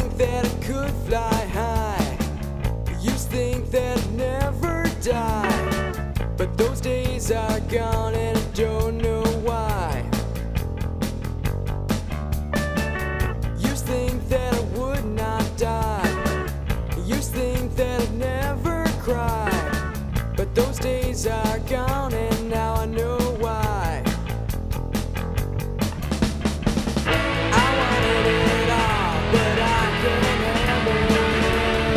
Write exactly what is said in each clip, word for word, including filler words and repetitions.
think that I could fly high. Used to think that I'd never die. But those days are gone and I don't know why. Used to think that I would not die. Used to think that I'd never cry. But those days are gone and now I know why. I wanted it all, but I couldn't have it.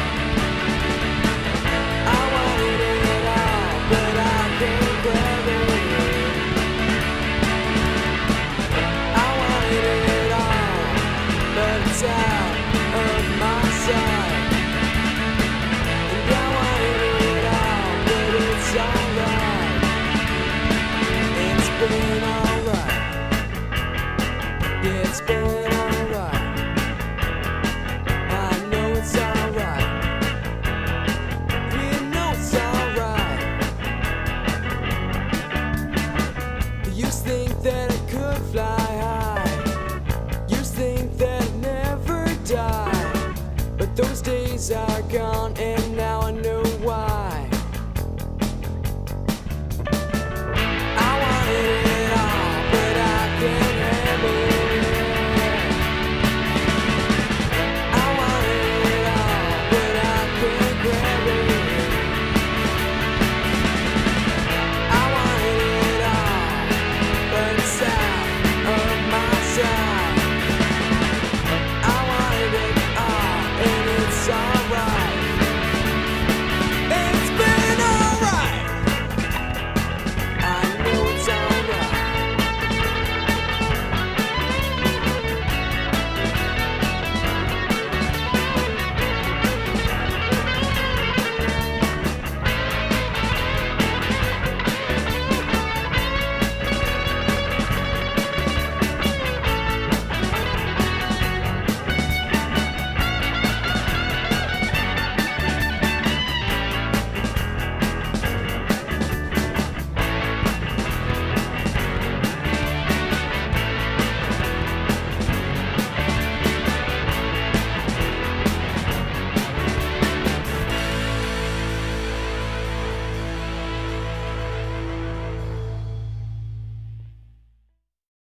I wanted it all, but I can't grab it. I wanted it all, but it's out of my sight. And I wanted it all, but it's alright. It's been alright. Yeah, it's been alright. I know it's alright. We know it's alright. Used to think that I could fly high. Used to think that I'd never die. But those days are gone and now I know